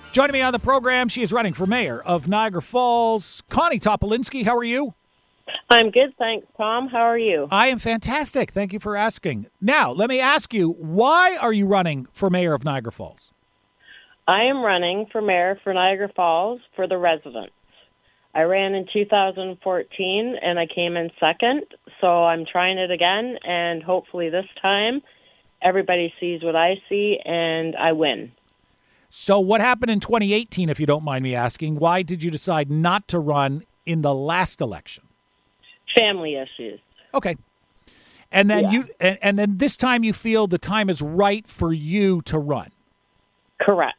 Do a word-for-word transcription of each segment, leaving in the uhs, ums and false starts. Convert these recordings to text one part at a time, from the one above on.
Joining me on the program, she is running for mayor of Niagara Falls. Connie Topolinsky, how are you? I'm good, thanks, Tom. How are you? I am fantastic. Thank you for asking. Now, let me ask you, why are you running for mayor of Niagara Falls? I am running for mayor for Niagara Falls for the residents. I ran in two thousand fourteen, and I came in second, so I'm trying it again, and hopefully this time everybody sees what I see, and I win. So what happened in twenty eighteen, if you don't mind me asking? Why did you decide not to run in the last election? Family issues. Okay. And then Yeah. you and, and then this time you feel the time is right for you to run. Correct.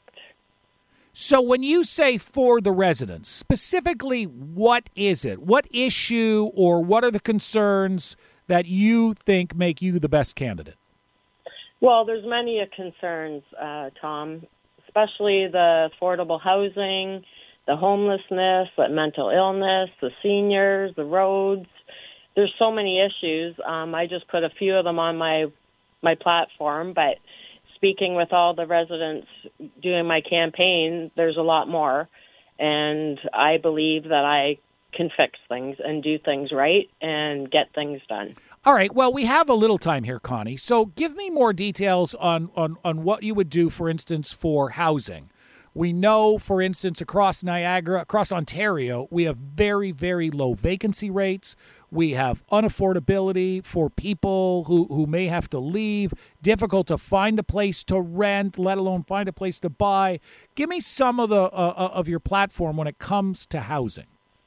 So when you say for the residents, specifically what is it? What issue or what are the concerns that you think make you the best candidate? Well, there's many concerns, uh, Tom, especially the affordable housing, the homelessness, the mental illness, the seniors, the roads. There's so many issues. Um, I just put a few of them on my my platform, but speaking with all the residents doing my campaign, there's a lot more. And I believe that I can fix things and do things right and get things done. All right. Well, we have a little time here, Connie. So give me more details on, on, on what you would do, for instance, for housing. We know, for instance, across Niagara, across Ontario, we have very, very low vacancy rates. We have unaffordability for people who, who may have to leave, difficult to find a place to rent, let alone find a place to buy. Give me some of the uh, of your platform when it comes to housing.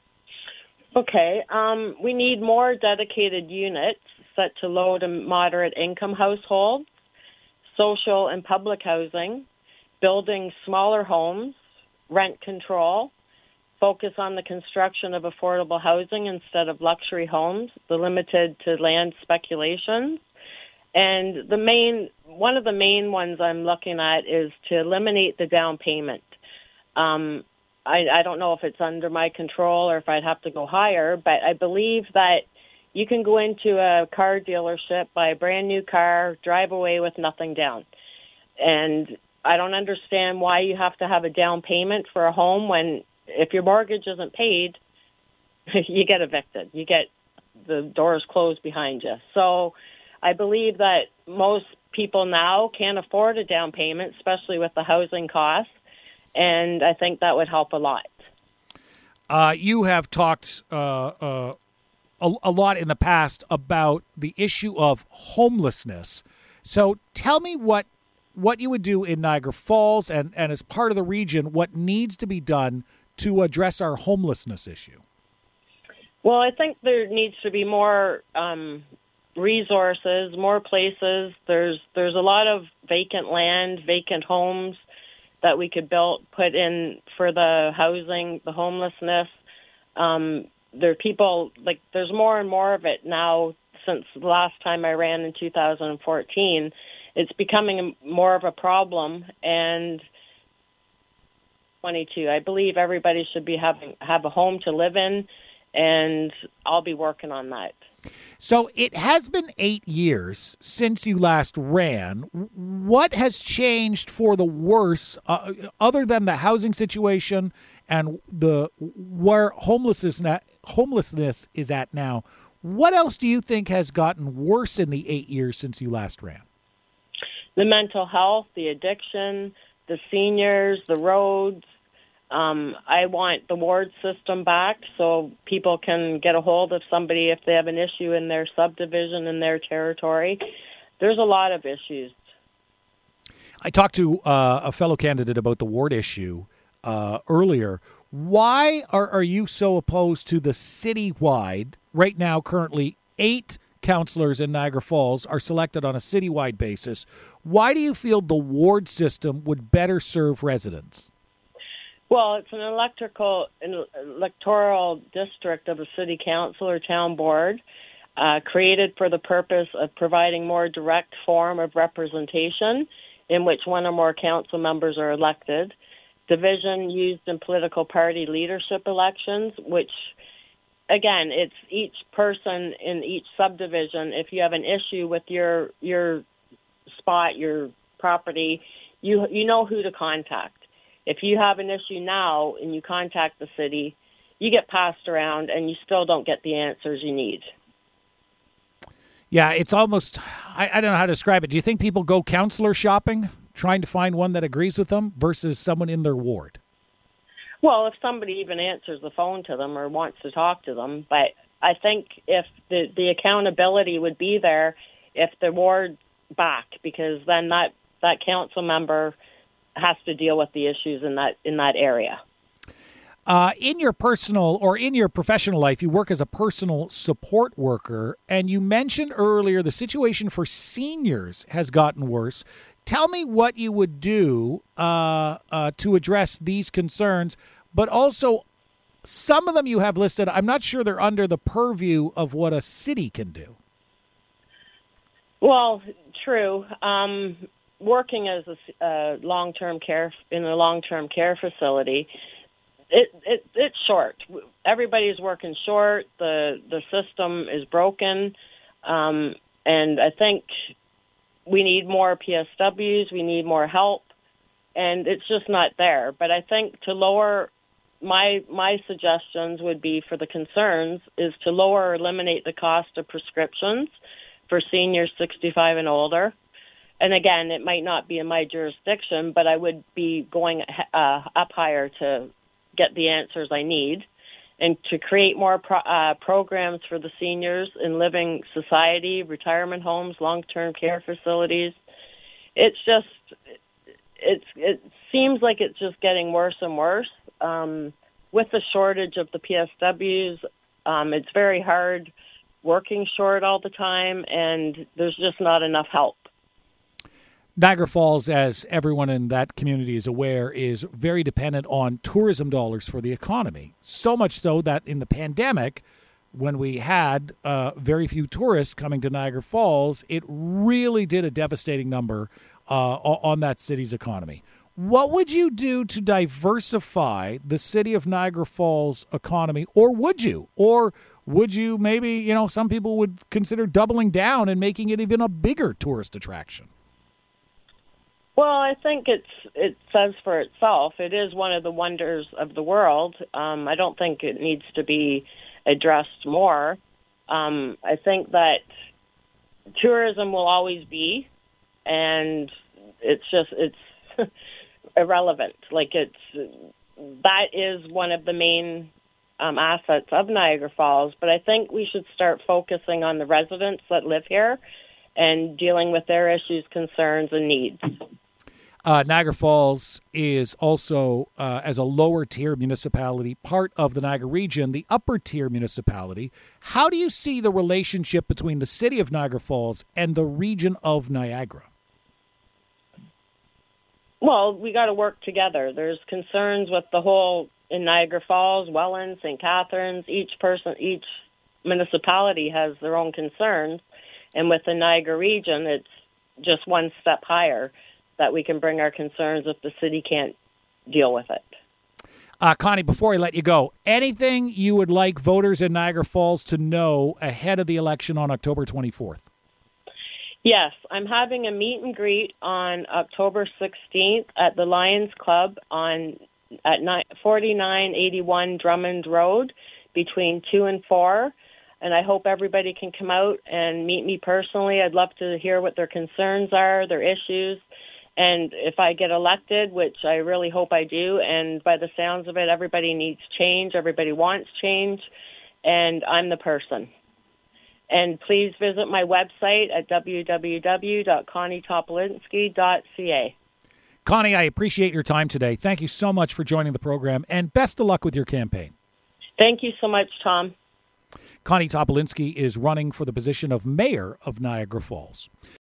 Okay. Um, we need more dedicated units set to low to moderate income households, social and public housing, building smaller homes, rent control, focus on the construction of affordable housing instead of luxury homes, the limited to land speculations. And the main, one of the main ones I'm looking at is to eliminate the down payment. Um, I, I don't know if it's under my control or if I'd have to go higher, but I believe that you can go into a car dealership, buy a brand new car, drive away with nothing down. And I don't understand why you have to have a down payment for a home when if your mortgage isn't paid, you get evicted. You get the doors closed behind you. So I believe that most people now can't afford a down payment, especially with the housing costs, and I think that would help a lot. Uh, you have talked uh, uh, a, a lot in the past about the issue of homelessness. So tell me what what you would do in Niagara Falls and, and as part of the region, what needs to be done to address our homelessness issue. Well, I think there needs to be more um, resources, more places. There's there's a lot of vacant land, vacant homes that we could build, put in for the housing, the homelessness. Um, there are people, like, there's more and more of it now since the last time I ran in two thousand fourteen. It's becoming more of a problem, and twenty-two, I believe everybody should be having have a home to live in, and I'll be working on that. So it has been eight years since you last ran. What has changed for the worse, uh, other than the housing situation and the where homelessness homelessness is at now? What else do you think has gotten worse in the eight years since you last ran? The mental health, the addiction, the seniors, the roads. Um, I want the ward system back so people can get a hold of somebody if they have an issue in their subdivision, in their territory. There's a lot of issues. I talked to uh, a fellow candidate about the ward issue uh, earlier. Why are, are you so opposed to the citywide, right now currently eight councillors in Niagara Falls are selected on a citywide basis? Why do you feel the ward system would better serve residents? Well, it's an electrical an electoral district of a city council or town board uh, created for the purpose of providing more direct form of representation in which one or more council members are elected. Division used in political party leadership elections, which, again, it's each person in each subdivision. If you have an issue with your your spot, your property, you you know who to contact. If you have an issue now and you contact the city, you get passed around and you still don't get the answers you need. Yeah, it's almost, I, I don't know how to describe it. Do you think people go counselor shopping, trying to find one that agrees with them versus someone in their ward? Well, if somebody even answers the phone to them or wants to talk to them. But I think if the, the accountability would be there if the ward back, because then that, that council member has to deal with the issues in that in that area. Uh, in your personal or in your professional life, you work as a personal support worker, and you mentioned earlier the situation for seniors has gotten worse. Tell me what you would do uh, uh, to address these concerns, but also some of them you have listed. I'm not sure they're under the purview of what a city can do. Well, true. Um, working as a uh, long-term care in a long-term care facility, It, it it's short. Everybody's working short. The the system is broken, um, and I think we need more P S Ws. We need more help, and it's just not there. But I think to lower my my suggestions would be for the concerns is to lower or eliminate the cost of prescriptions for seniors sixty-five and older. And again, it might not be in my jurisdiction, but I would be going uh, up higher to get the answers I need, and to create more pro- uh, programs for the seniors in living society, retirement homes, long-term care facilities. It's just, it's it seems like it's just getting worse and worse. Um, with the shortage of the P S Ws, um, it's very hard working short all the time, and there's just not enough help. Niagara Falls, as everyone in that community is aware, is very dependent on tourism dollars for the economy. So much so that in the pandemic, when we had uh, very few tourists coming to Niagara Falls, it really did a devastating number uh, on that city's economy. What would you do to diversify the city of Niagara Falls economy, or would you? Or would you maybe, you know, some people would consider doubling down and making it even a bigger tourist attraction? Well, I think it's it says for itself. It is one of the wonders of the world. Um, I don't think it needs to be addressed more. Um, I think that tourism will always be, and it's just it's irrelevant. Like it's that is one of the main um, assets of Niagara Falls. But I think we should start focusing on the residents that live here and dealing with their issues, concerns, and needs. Uh, Niagara Falls is also, uh, as a lower-tier municipality, part of the Niagara region, the upper-tier municipality. How do you see the relationship between the city of Niagara Falls and the region of Niagara? Well, we got to work together. There's concerns with the whole in Niagara Falls, Welland, Saint Catharines. Each person, each municipality has their own concerns, and with the Niagara region, it's just one step higher, that we can bring our concerns if the city can't deal with it. Uh, Connie, before I let you go, anything you would like voters in Niagara Falls to know ahead of the election on October twenty-fourth? Yes, I'm having a meet and greet on October sixteenth at the Lions Club on at forty-nine eighty-one Drummond Road between two and four. And I hope everybody can come out and meet me personally. I'd love to hear what their concerns are, their issues. And if I get elected, which I really hope I do, and by the sounds of it, everybody needs change, everybody wants change, and I'm the person. And please visit my website at w w w dot connie topolinsky dot c a. Connie, I appreciate your time today. Thank you so much for joining the program, and best of luck with your campaign. Thank you so much, Tom. Connie Topolinsky is running for the position of mayor of Niagara Falls.